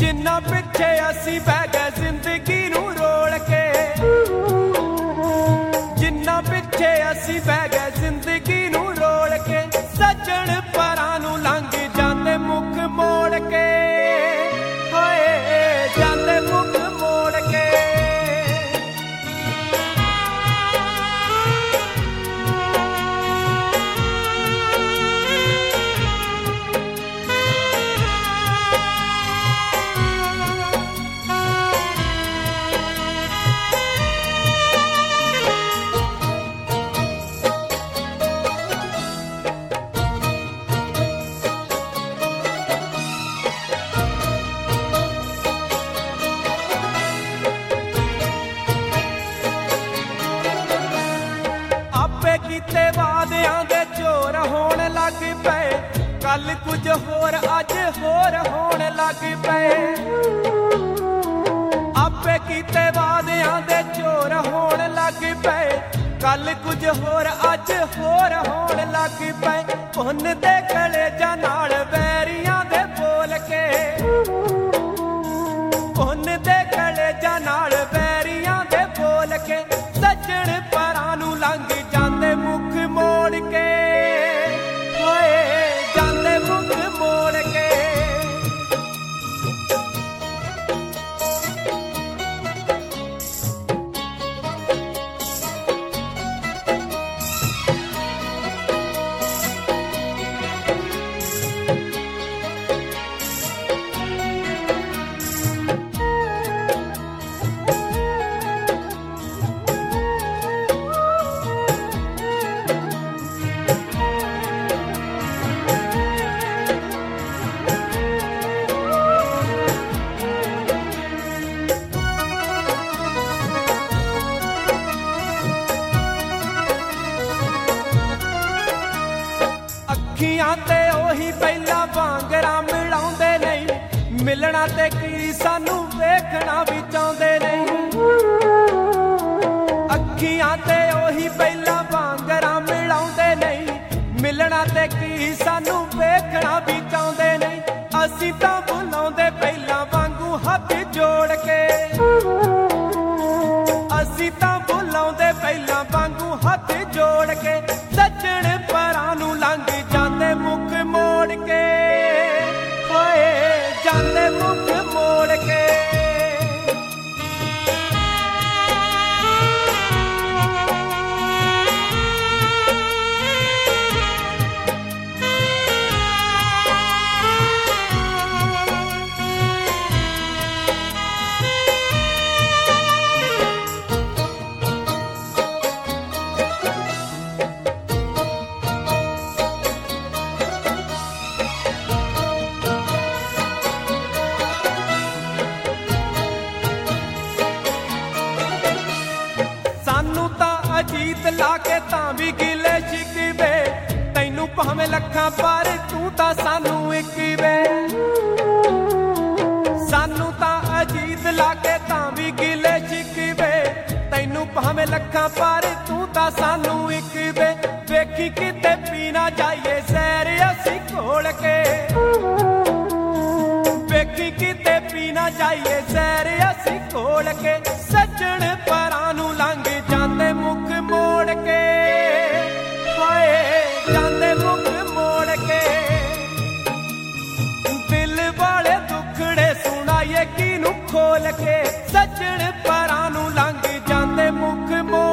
जिन्ना पिछे असी बह गए जिंदगी नू रोड़ के, जिन्ना पिछे असी बह गए जिंदगी नू रोड़ के, सजन परां नू लंघ जांदे मुख मोड़ के, हाय जांदे मुख मोड़ के। कीते वादियां दे चोर होण लग पे, कल कुछ होर अज होर होण लग पे। आपे कीते वादियां दे चोर होण लग पे, कल कुछ होर अज होर होण लग पे। पुन दे कलेजा नाल बैरियां दे बोल के, पुन दे कलेजा नाल बैरियां दे बोल के, सजन परां नू लंघ जांदे मुख मोड़ के, हाय जांदे मुख मोड़ के। अखियां ते ओही पहला वांगरा मिलाउंदे नहीं, मिलना ते की सानू वेखना भी चाहुंदे नहीं। अखियां ते ओही पहला वांगरा मिलाउंदे नहीं, मिलना ते की सानू वेखना भी चाहुंदे नहीं। असीं तां बुलाउंदे पहला वांगू हथ जोड़ के, असीं तां बुलाउंदे पहला वांगू हथ जोड़ के, सजन परां नू लंघ जांदे मुख मोड़ के, हाय जांदे मुख मोड़ के। अजीत लाके तां भी गिले शिकवे, तैनू भावें लखां पर तू तां सानू इक वे। सानू तां अजीत लाके तां भी गिले शिकवे, तैनू भावें लखां पर तू तां सानू इक वे। वेखी किते पीना जाइए सैर असीं घोल के, वेखी किते पीना जाइए सैर असीं घोल के, सजन परां नू लंघ जांदे मुख मोड़ के, हाय जांदे मुख मोड़ के। दिल वाले दुखड़े सुनाइए किनू खोल के, सजन परां नू लंघ जांदे मुख मोड़